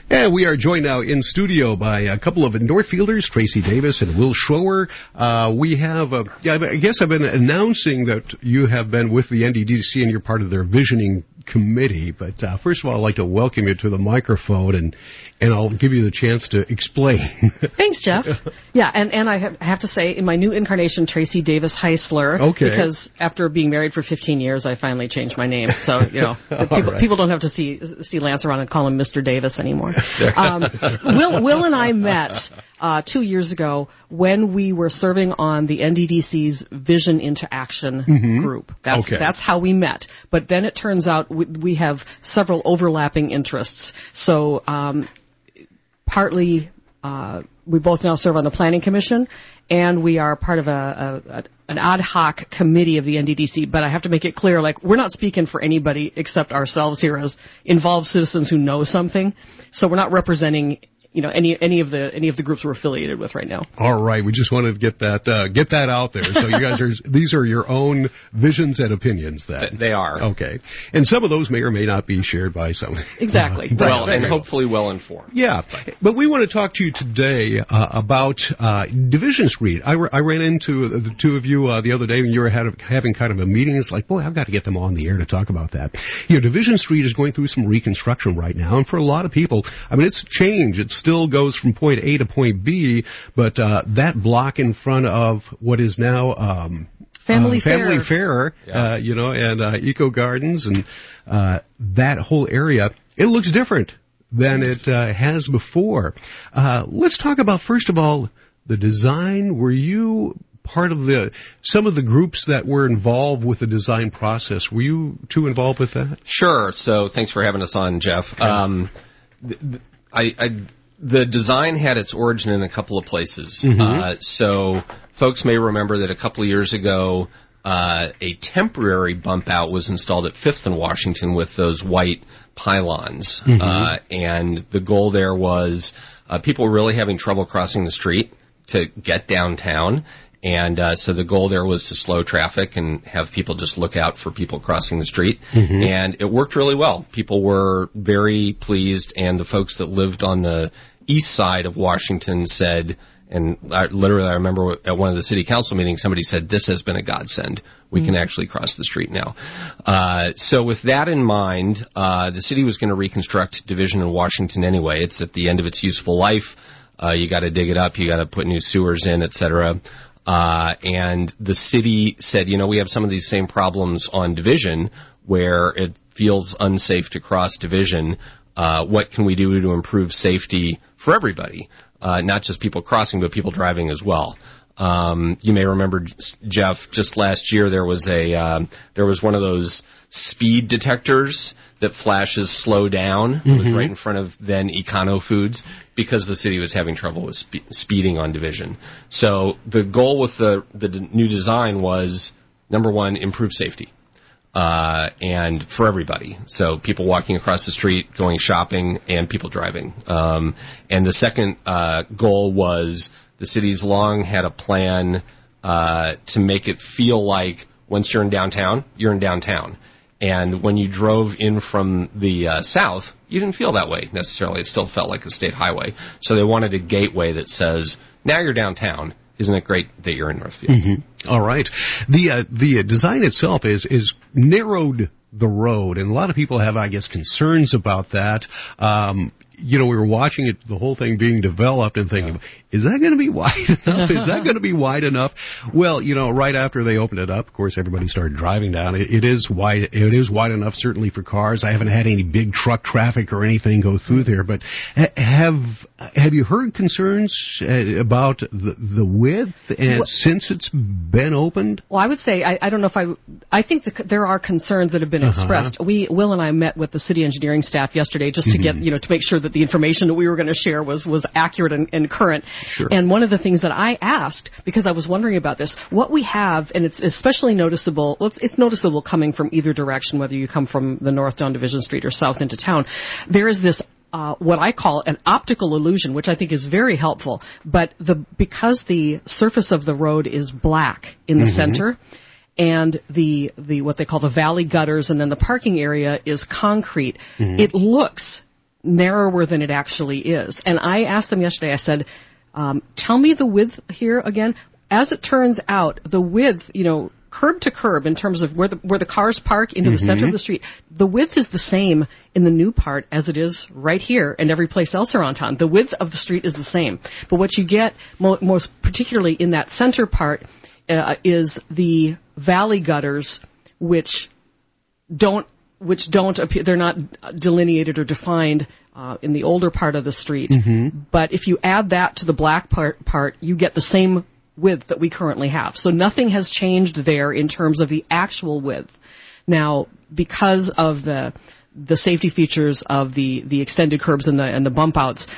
And we are joined now in studio by a couple of Northfielders, Tracy Davis and Will Schroer. We have, I guess I've been announcing that you have been with the NDDC and you're part of their visioning committee. But first of all, I'd like to welcome you to the microphone, and I'll give you the chance to explain. Thanks, Jeff. Yeah, and I have to say, in my new incarnation, Tracy Davis Heisler, okay, because after being married for 15 years, I finally changed my name. So, people don't have to see Lance around and call him Mr. Davis anymore. Will and I met 2 years ago when we were serving on the NDDC's Vision into Action group. That's how we met. But then it turns out we have several overlapping interests. So partly we both now serve on the Planning Commission, and we are part of an ad hoc committee of the NDDC. But I have to make it clear, we're not speaking for anybody except ourselves here as involved citizens who know something. So we're not representing any of the groups we're affiliated with right now. All right, we just wanted to get that out there. So you guys these are your own visions and opinions. Then they are. Okay, and some of those may or may not be shared by some. Exactly. And hopefully well informed. Yeah, but we want to talk to you today about Division Street. I ran into the two of you the other day when you were having kind of a meeting. It's like, boy, I've got to get them on the air to talk about that. Division Street is going through some reconstruction right now, and for a lot of people, it's changed. It's still goes from point A to point B, but that block in front of what is now Family Fair, and Eco Gardens and that whole area, it looks different than it has before. Let's talk about, first of all, the design. Were you part of some of the groups that were involved with the design process? Were you too involved with that? Sure. So thanks for having us on, Jeff. Okay. The design had its origin in a couple of places. So folks may remember that a couple of years ago, a temporary bump out was installed at 5th and Washington with those white pylons. And the goal there was people were really having trouble crossing the street to get downtown. And so the goal there was to slow traffic and have people just look out for people crossing the street. And it worked really well. People were very pleased, and the folks that lived on the east side of Washington said, and I remember at one of the city council meetings, somebody said, this has been a godsend. We can actually cross the street now. So with that in mind, the city was going to reconstruct Division in Washington anyway. It's at the end of its useful life. You got to dig it up. You got to put new sewers in, et cetera. And the city said, we have some of these same problems on Division where it feels unsafe to cross Division. What can we do to improve safety for everybody? Not just people crossing, but people driving as well. You may remember, Jeff, just last year there was one of those speed detectors that flashes slow down. It was right in front of then Econo Foods because the city was having trouble with speeding on Division. So the goal with the new design was, number one, improve safety. And for everybody. So people walking across the street, going shopping, and people driving. And the second goal was the city's long had a plan to make it feel like once you're in downtown, you're in downtown. And when you drove in from the south, you didn't feel that way necessarily. It still felt like a state highway. So they wanted a gateway that says, now you're downtown. Isn't it great that you're in Northfield? All right. The design itself is narrowed the road, and a lot of people have, I guess, concerns about that. We were watching it, the whole thing being developed and thinking, is that going to be wide enough? Is that going to be wide enough? Well, right after they opened it up, of course, everybody started driving down. It is wide. It is wide enough, certainly for cars. I haven't had any big truck traffic or anything go through there. But have you heard concerns about the width since it's been opened? Well, I would say I don't know if I think there are concerns that have been expressed. Will and I met with the city engineering staff yesterday just to get to make sure that the information that we were going to share was accurate and current. Sure. And one of the things that I asked, because I was wondering about this, what we have, and it's especially noticeable, it's noticeable coming from either direction, whether you come from the north down Division Street or south into town, there is this what I call an optical illusion, which I think is very helpful. But because the surface of the road is black in the center, and the what they call the valley gutters, and then the parking area is concrete, it looks narrower than it actually is. And I asked them yesterday, I said, tell me the width here again. As it turns out, the width, curb to curb in terms of where the cars park into the center of the street, the width is the same in the new part as it is right here and every place else around town. The width of the street is the same. But what you get most particularly in that center part is the valley gutters, which don't appear, they're not delineated or defined in the older part of the street. But if you add that to the black part, you get the same width that we currently have. So nothing has changed there in terms of the actual width. Now, because of the safety features of the extended curbs and the bump outs,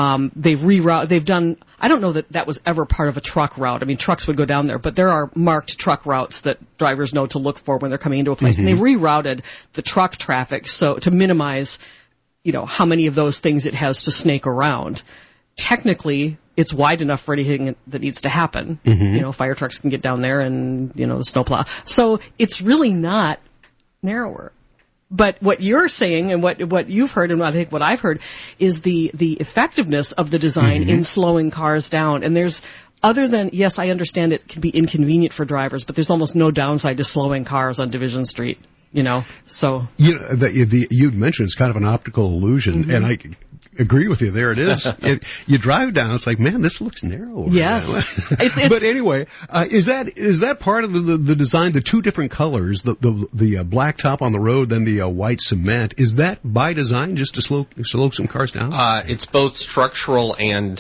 they've done, I don't know that was ever part of a truck route. I mean, trucks would go down there, but there are marked truck routes that drivers know to look for when they're coming into a place. And they've rerouted the truck traffic so to minimize, how many of those things it has to snake around. Technically, it's wide enough for anything that needs to happen. Fire trucks can get down there and, the snowplow. So it's really not narrower. But what you're saying and what you've heard and I think what I've heard is the effectiveness of the design in slowing cars down. And there's, other than, yes, I understand it can be inconvenient for drivers, but there's almost no downside to slowing cars on Division Street, so. You'd mentioned it's kind of an optical illusion, and I agree with you. There it is. You drive down, it's like, man, this looks narrow. Yes. But anyway, is that part of the design? The two different colors, the black top on the road, then the white cement. Is that by design, just to slow some cars down? It's both structural and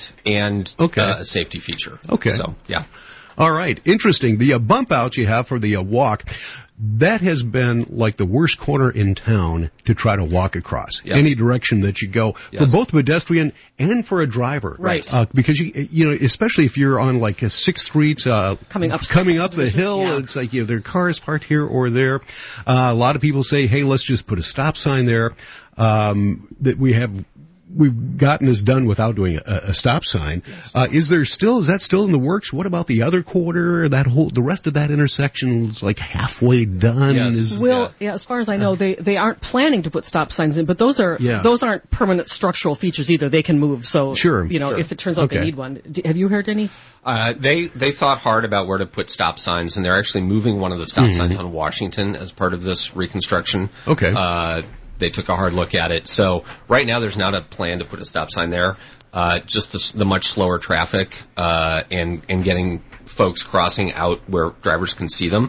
a safety feature. Okay. So yeah. All right. Interesting. The bump outs you have for the walk. That has been like the worst corner in town to try to walk across. Yes. Any direction that you go, for both pedestrian and for a driver. Right. Because especially if you're on like a 6th Street, coming up the hill, it's like there are cars parked here or there. A lot of people say, hey, let's just put a stop sign there. That we've gotten this done without doing a stop sign. Yes. Is that still in the works? What about the other quarter? The rest of that intersection is like halfway done. Yes. As far as I know, they aren't planning to put stop signs in, but those aren't permanent structural features either. They can move. So if it turns out they need one, have you heard any? They thought hard about where to put stop signs, and they're actually moving one of the stop signs on Washington as part of this reconstruction. Okay. They took a hard look at it. So right now there's not a plan to put a stop sign there. Just the much slower traffic and getting folks crossing out where drivers can see them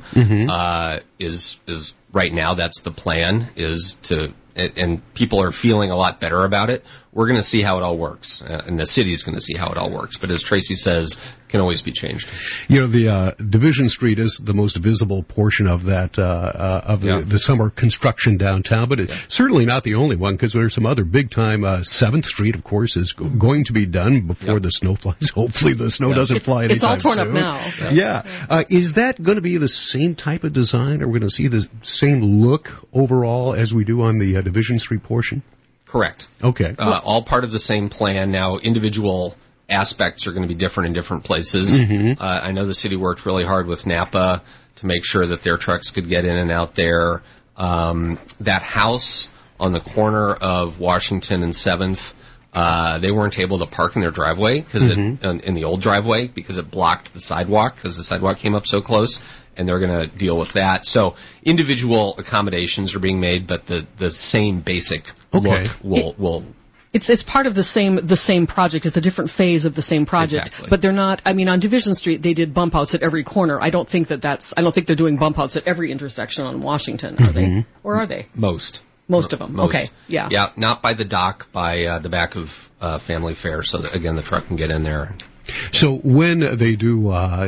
is right now that's the plan and people are feeling a lot better about it. We're going to see how it all works, and the city's going to see how it all works. But as Tracy says, can always be changed. The Division Street is the most visible portion of that the summer construction downtown, but it's certainly not the only one because there's some other big time. 7th Street, of course, is going to be done before the snow flies. Hopefully, the snow doesn't fly anytime soon. It's all torn up now. Yeah. Is that going to be the same type of design? Are we going to see the same look overall as we do on the Division Street portion? Correct. Okay. All part of the same plan. Now, individual aspects are going to be different in different places. I know the city worked really hard with Napa to make sure that their trucks could get in and out there. That house on the corner of Washington and 7th, they weren't able to park in their driveway in the old driveway because it blocked the sidewalk because the sidewalk came up so close. And they're going to deal with that. So individual accommodations are being made, but the same basic look will. It's part of the same project. It's a different phase of the same project. Exactly. But they're not. I mean, on Division Street, they did bump outs at every corner. I don't think they're doing bump outs at every intersection on Washington. Are they? Or are they? Most of them. Most. Okay. Yeah. Yeah. Not by the dock, by the back of Family Fair, so that again the truck can get in there. So when they do,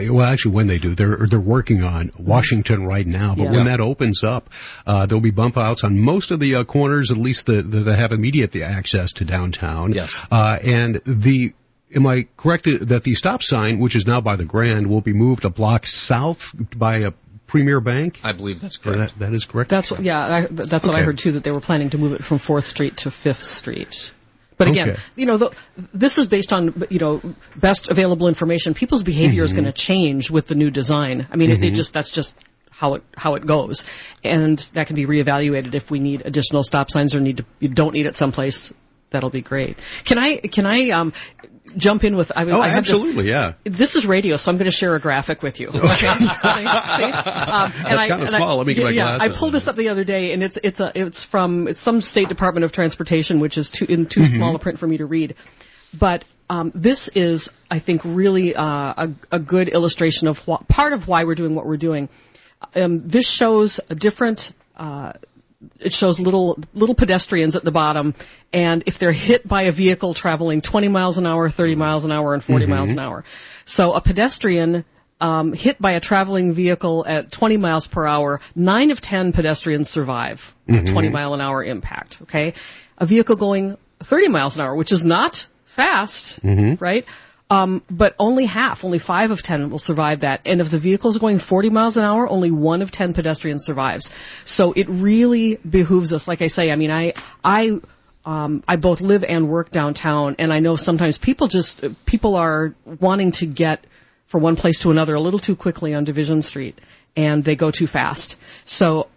they're working on Washington right now, but when that opens up, there'll be bump outs on most of the corners, at least that have immediate access to downtown. Yes. And am I correct that the stop sign, which is now by the Grand, will be moved a block south by a Premier Bank? I believe that's correct. That is correct? That's what I heard too, that they were planning to move it from 4th Street to 5th Street. But again, this is based on, best available information. People's behavior is going to change with the new design. I mean, that's just how it goes. And that can be reevaluated if we need additional stop signs or you don't need it someplace. that'll be great. Can I jump in with? Absolutely, yeah. This is radio, so I'm going to share a graphic with you. Okay. That's kind of small. Let me get my glasses. I pulled this up the other day, and it's from some state Department of Transportation, which is too small a print for me to read. But this is, I think, really a good illustration of part of why we're doing what we're doing. This shows a different. It shows little pedestrians at the bottom, and if they're hit by a vehicle traveling 20 miles an hour, 30 miles an hour, and 40 miles an hour. So a pedestrian hit by a traveling vehicle at 20 miles per hour, 9 of 10 pedestrians survive a 20 mile an hour impact, okay? A vehicle going 30 miles an hour, which is not fast, right? But only 5 of 10 will survive that. And if the vehicle is going 40 miles an hour, only 1 of 10 pedestrians survives. So it really behooves us. Like I say, I mean, I both live and work downtown, and I know sometimes people are wanting to get from one place to another a little too quickly on Division Street, and they go too fast. So,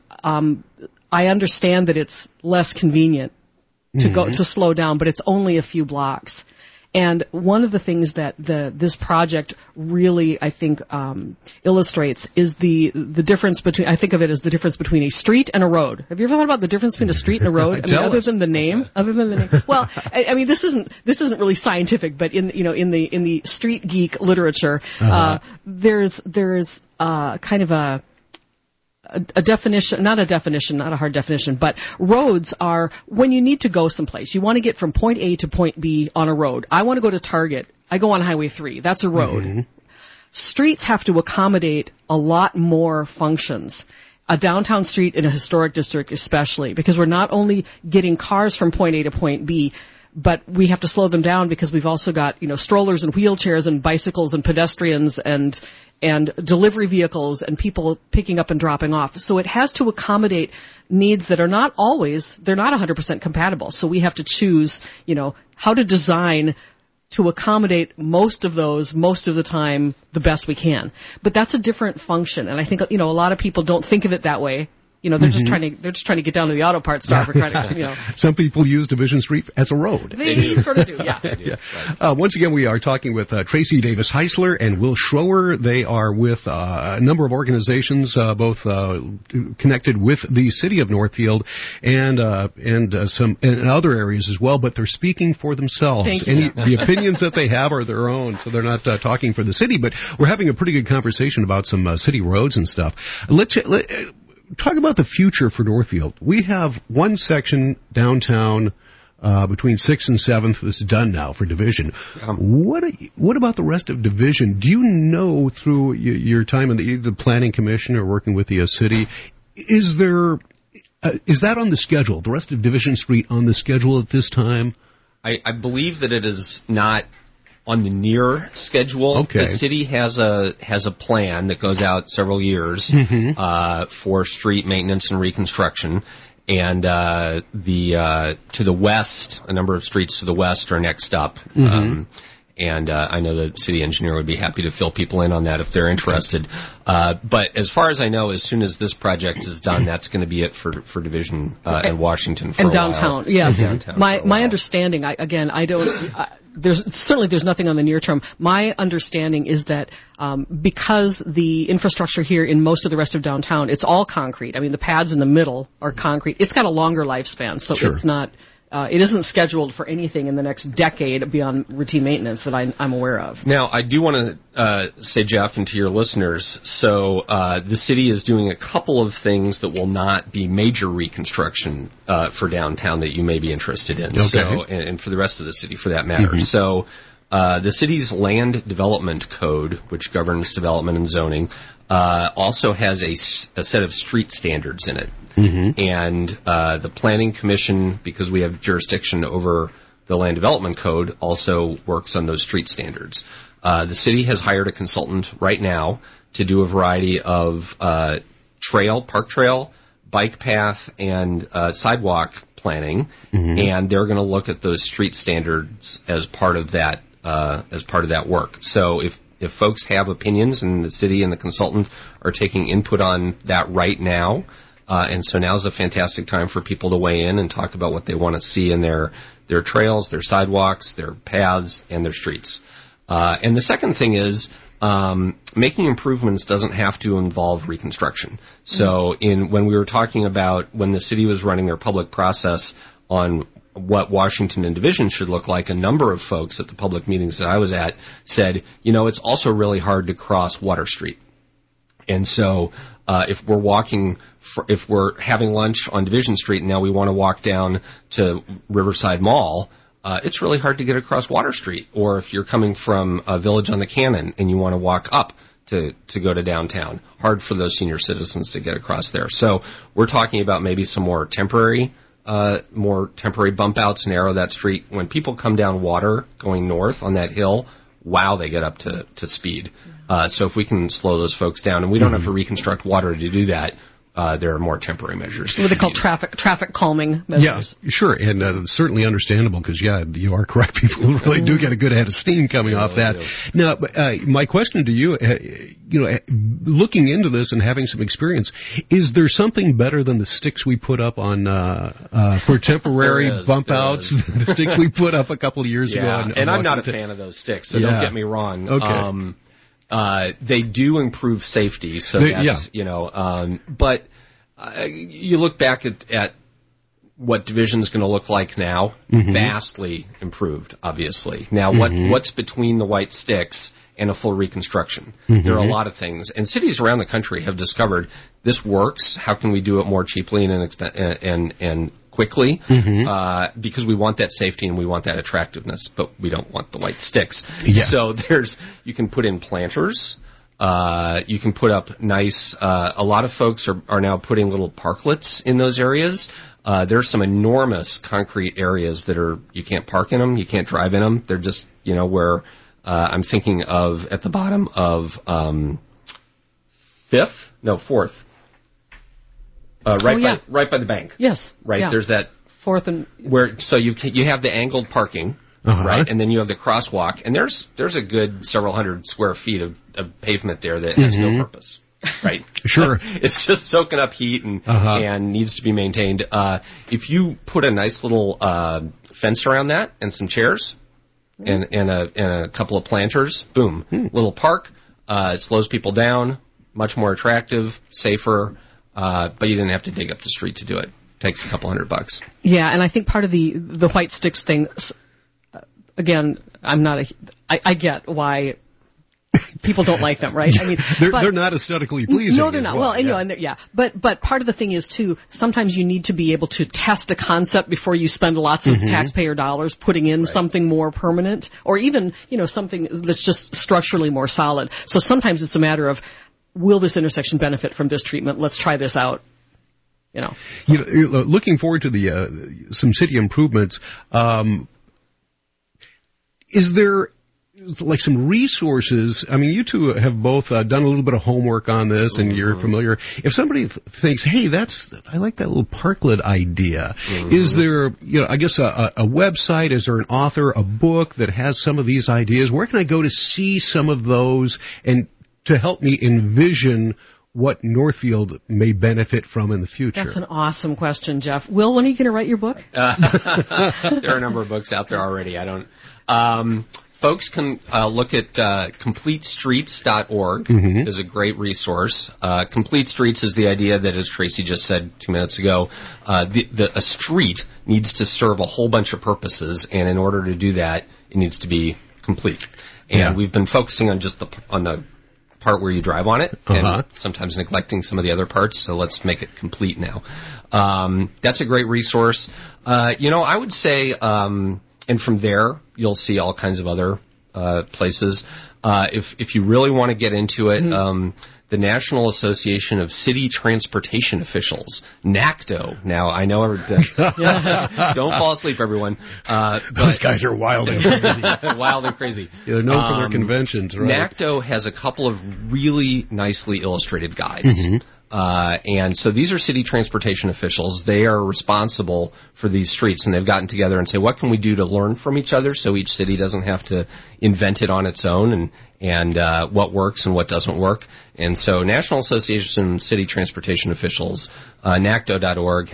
I understand that it's less convenient to slow down, but it's only a few blocks. And one of the things that this project really, I think, illustrates is the difference between, I think of it as the difference between a street and a road. Have you ever thought about the difference between a street and a road? I mean, other than the name? Well, I mean, this isn't really scientific, but in the street geek literature, there's kind of a definition, not a hard definition, but roads are when you need to go someplace. You want to get from point A to point B on a road. I want to go to Target. I go on Highway 3. That's a road. Streets have to accommodate a lot more functions. A downtown street in a historic district especially, because we're not only getting cars from point A to point B, but we have to slow them down because we've also got, strollers and wheelchairs and bicycles and pedestrians and delivery vehicles and people picking up and dropping off. So it has to accommodate needs that are not 100% compatible. So we have to choose, how to design to accommodate most of those, most of the time, the best we can. But that's a different function. And I think, a lot of people don't think of it that way. They're just trying to get down to the auto parts store for credit. Some people use Division Street as a road. They sort of do, yeah. Right. Once again, we are talking with Tracy Davis Heisler and Will Schroer. They are with a number of organizations, both connected with the city of Northfield and some in other areas as well. But they're speaking for themselves. Thank you. The opinions that they have are their own, so they're not talking for the city. But we're having a pretty good conversation about some city roads and stuff. Talk about the future for Northfield. We have one section downtown between 6th and 7th that's done now for Division. What about the rest of Division? Do you know through your time in the Planning Commission or working with the city, is that on the schedule? The rest of Division Street on the schedule at this time? I believe that it is not on the near schedule. Okay. The city has a plan that goes out several years for street maintenance and reconstruction, and to the west, a number of streets to the west are next up. And I know the city engineer would be happy to fill people in on that if they're interested. But as far as I know, as soon as this project is done, that's going to be it for Division and Washington for and a downtown. while. Yes, downtown. My understanding. I don't. There's nothing on the near term. My understanding is that because the infrastructure here in most of the rest of downtown, it's all concrete. I mean, the pads in the middle are concrete. It's got a longer lifespan, so It's not. It isn't scheduled for anything in the next decade beyond routine maintenance that I'm aware of. Now, I do want to say, Jeff, and to your listeners, so the city is doing a couple of things that will not be major reconstruction for downtown that you may be interested in. Okay. So, and for the rest of the city, for that matter. So the city's land development code, which governs development and zoning, also has a set of street standards in it. And the Planning Commission, because we have jurisdiction over the Land Development Code, also works on those street standards. The city has hired a consultant right now to do a variety of park trail, bike path, and sidewalk planning, and they're going to look at those street standards as part of that work. So if folks have opinions, and the city and the consultant are taking input on that right now, and so now's a fantastic time for people to weigh in and talk about what they want to see in their their trails, their sidewalks, their paths, and their streets. And the second thing is making improvements doesn't have to involve reconstruction. So when we were talking about when the city was running their public process on what Washington and Division should look like, a number of folks at the public meetings that I was at said, it's also really hard to cross Water Street. And so if we're having lunch on Division Street and now we want to walk down to Riverside Mall, it's really hard to get across Water Street. Or if you're coming from a Village on the Cannon and you want to walk up to go to downtown, hard for those senior citizens to get across there. So we're talking about maybe some more temporary bump outs, narrow that street. When people come down Water going north on that hill, wow, they get up to speed. So if we can slow those folks down, and we don't have to reconstruct Water to do that, there are more temporary measures. What they call traffic calming measures. Yeah, sure, and certainly understandable because, you are correct. People really do get a good head of steam coming off that. Do. Now, my question to you, looking into this and having some experience, is there something better than the sticks we put up on for temporary bump outs? The sticks we put up a couple of years ago. And I'm not a fan of those sticks, so don't get me wrong. Okay. They do improve safety, so that's, but you look back at what Division's going to look like now, vastly improved, obviously. Now, what's between the white sticks and a full reconstruction? There are a lot of things, and cities around the country have discovered this works. How can we do it more cheaply and quickly, because we want that safety and we want that attractiveness, but we don't want the white sticks. Yeah. So you can put in planters, you can put up nice, a lot of folks are now putting little parklets in those areas. There's some enormous concrete areas that you can't park in them, you can't drive in them. They're just, where, I'm thinking of at the bottom of, 4th. Right by the bank. Yes. Right. Yeah. There's that 4th and where you have the angled parking, right, and then you have the crosswalk, and there's a good several hundred square feet of pavement there that has no purpose. Right. Sure. It's just soaking up heat and needs to be maintained. If you put a nice little fence around that and some chairs and a couple of planters, boom, little park, slows people down, much more attractive, safer. But you didn't have to dig up the street to do it. Takes a couple $100. Yeah, and I think part of the white sticks thing, again, I get why people don't like them, right? I mean, they're not aesthetically pleasing. No, they're not. But part of the thing is too, sometimes you need to be able to test a concept before you spend lots of taxpayer dollars putting in something more permanent, or even, something that's just structurally more solid. So sometimes it's a matter of, will this intersection benefit from this treatment? Let's try this out. Looking forward to some city improvements. Is there like some resources? I mean, you two have both done a little bit of homework on this, and you're familiar. If somebody thinks, "Hey, I like that little parklet idea," is there, I guess a website? Is there an author, a book that has some of these ideas? Where can I go to see some of those and to help me envision what Northfield may benefit from in the future? That's an awesome question, Jeff. Will, when are you going to write your book? There are a number of books out there already. Folks can look at CompleteStreets.org is a great resource. Complete Streets is the idea that, as Tracy just said 2 minutes ago, a street needs to serve a whole bunch of purposes, and in order to do that, it needs to be complete. And we've been focusing on just on the part where you drive on it, and sometimes neglecting some of the other parts, so let's make it complete now. That's a great resource. I would say, and from there, you'll see all kinds of other places. If you really want to get into it, the National Association of City Transportation Officials, NACTO. Now, I know, don't fall asleep, everyone. Those guys are wild and crazy. Wild and crazy. They're known for their conventions, right? NACTO has a couple of really nicely illustrated guides. And so these are city transportation officials. They are responsible for these streets, and they've gotten together and say, what can we do to learn from each other so each city doesn't have to invent it on its own, and what works and what doesn't work. And so National Association of City Transportation Officials, NACTO.org, has a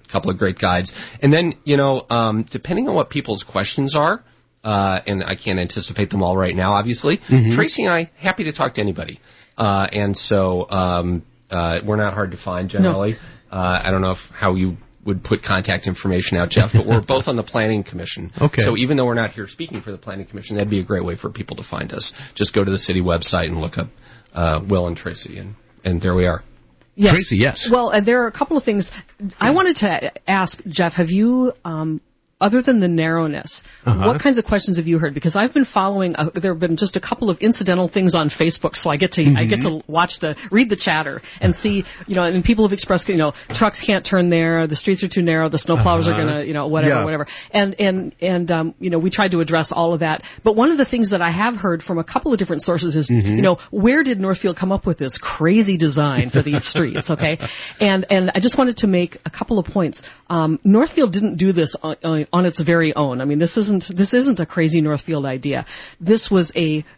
couple of great guides. And then, depending on what people's questions are, and I can't anticipate them all right now, obviously, Tracy and I, happy to talk to anybody. And so we're not hard to find generally. No. I don't know how you would put contact information out, Jeff, but we're both on the Planning Commission. Okay. So even though we're not here speaking for the Planning Commission, that'd be a great way for people to find us. Just go to the city website and look up Will and Tracy, and there we are. Yes. Tracy, yes. Well, there are a couple of things. I wanted to ask, Jeff, have you, other than the narrowness, what kinds of questions have you heard? Because I've been following, there have been just a couple of incidental things on Facebook, so I get to read the chatter and see, and people have expressed, trucks can't turn there, the streets are too narrow, the snowplows are gonna, whatever. And we tried to address all of that. But one of the things that I have heard from a couple of different sources is, where did Northfield come up with this crazy design for these streets, okay? And I just wanted to make a couple of points. Northfield didn't do this on its very own. I mean, this isn't a crazy Northfield idea. This was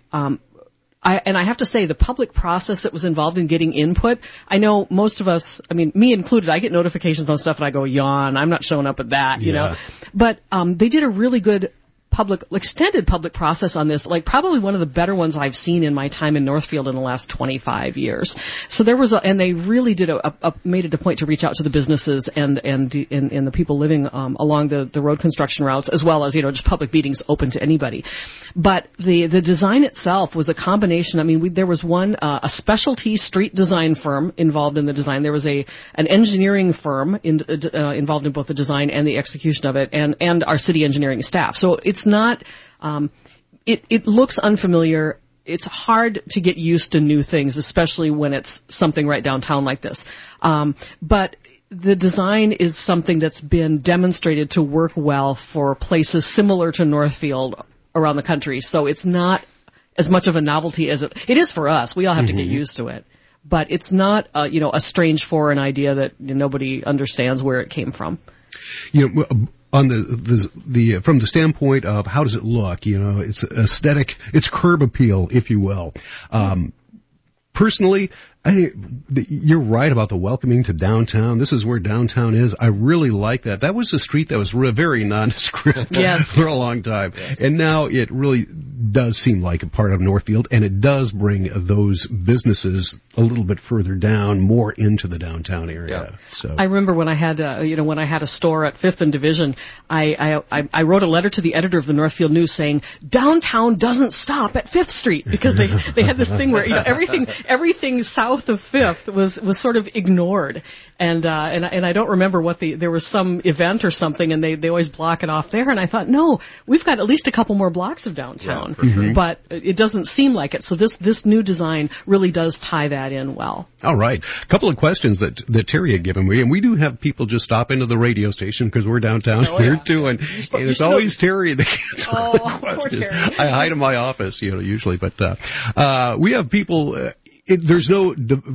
I have to say, the public process that was involved in getting input, I know most of us, I mean, me included, I get notifications on stuff and I go, yawn, I'm not showing up at that, you know. But they did a really good extended public process on this, like probably one of the better ones I've seen in my time in Northfield in the last 25 years. So there was and they really did made it a point to reach out to the businesses and the people living along the road construction routes, as well as, just public meetings open to anybody. But the design itself was a combination. I mean, there was a specialty street design firm involved in the design. There was an engineering firm involved in both the design and the execution of it, and our city engineering staff. So it's not, it looks unfamiliar. It's hard to get used to new things, especially when it's something right downtown like this. But the design is something that's been demonstrated to work well for places similar to Northfield around the country. So it's not as much of a novelty as it is for us. We all have to get used to it. But it's not, a strange foreign idea that nobody understands where it came from. On the from the standpoint of how does it look, it's aesthetic, it's curb appeal, if you will. Personally, you're right about the welcoming to downtown. This is where downtown is. I really like that. That was a street that was very nondescript for a long time. Yes. And now it really does seem like a part of Northfield, and it does bring those businesses a little bit further down, more into the downtown area. Yeah. So I remember when I had a store at 5th and Division, I wrote a letter to the editor of the Northfield News saying, downtown doesn't stop at 5th Street, because they had this thing where everything south of 5th was sort of ignored, and I don't remember there was some event or something, and they always block it off there, and I thought, no, we've got at least a couple more blocks of downtown, but it doesn't seem like it. So this new design really does tie that in well. All right, a couple of questions that Terry had given me, and we do have people just stop into the radio station because we're downtown here too, and it's always Terry that gets questions. Poor Terry. I hide in my office, usually, but we have people. There's no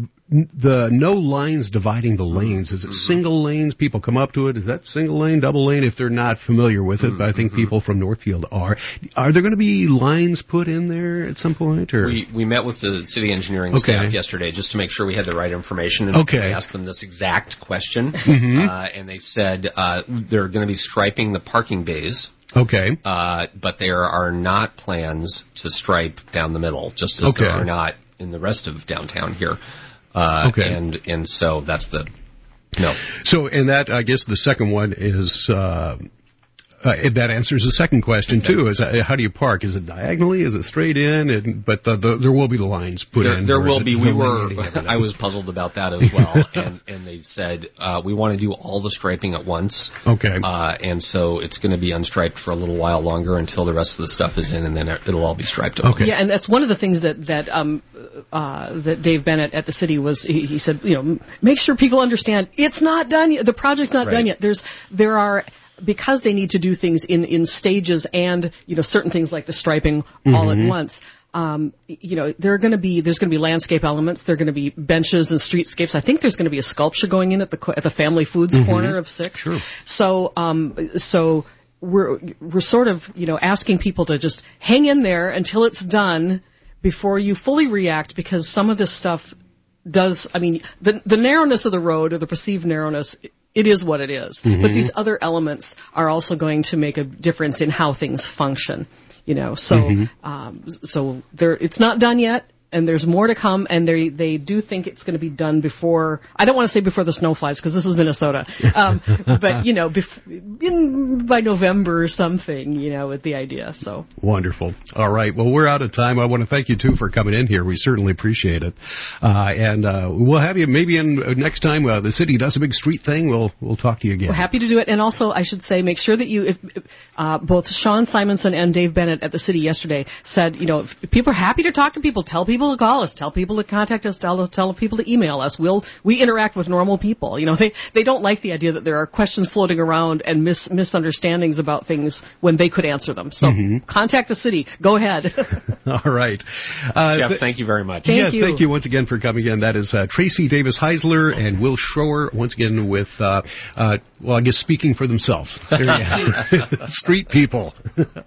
lines dividing the lanes. Is it single lanes? People come up to it. Is that single lane, double lane? If they're not familiar with it, but I think people from Northfield are. Are there going to be lines put in there at some point? Or we met with the city engineering staff yesterday just to make sure we had the right information. And we asked them this exact question, and they said they're going to be striping the parking bays. Okay. But there are not plans to stripe down the middle, just as there are not in the rest of downtown here. And so that's no. So, and that, I guess the second one is, that answers the second question too, is how do you park? Is it diagonally? Is it straight in? But there will be the lines put in. There will be. I was puzzled about that as well. and they said, we want to do all the striping at once. Okay. And so it's going to be unstriped for a little while longer until the rest of the stuff is in, and then it'll all be striped at once. Yeah, and that's one of the things that Dave Bennett at the city was, he said, make sure people understand it's not done yet. The project's not done yet. There are, because they need to do things in stages, and certain things like the striping all at once. There's going to be landscape elements. There are going to be benches and streetscapes. I think there's going to be a sculpture going in at the Family Foods corner of 6th. Sure. So we're sort of asking people to just hang in there until it's done before you fully react, because some of this stuff does. I mean, the narrowness of the road, or the perceived narrowness, it is what it is. But these other elements are also going to make a difference in how things function. So it's not done yet. And there's more to come, and they do think it's going to be done before. I don't want to say before the snow flies because this is Minnesota, but by November or something, with the idea. So wonderful. All right, well, we're out of time. I want to thank you too for coming in here. We certainly appreciate it, and we'll have you maybe in next time the city does a big street thing. We'll talk to you again. We're happy to do it, and also I should say, make sure that if both Sean Simonson and Dave Bennett at the city yesterday said, if people are happy to talk to people, tell people to call us, tell people to contact us, tell people to email us. We interact with normal people. They don't like the idea that there are questions floating around and misunderstandings about things when they could answer them. So contact the city. Go ahead. All right. Jeff, thank you very much. Thank you. Thank you once again for coming in. That is Tracy Davis Heisler and Will Schroer once again with, I guess speaking for themselves. There you have it. Street people.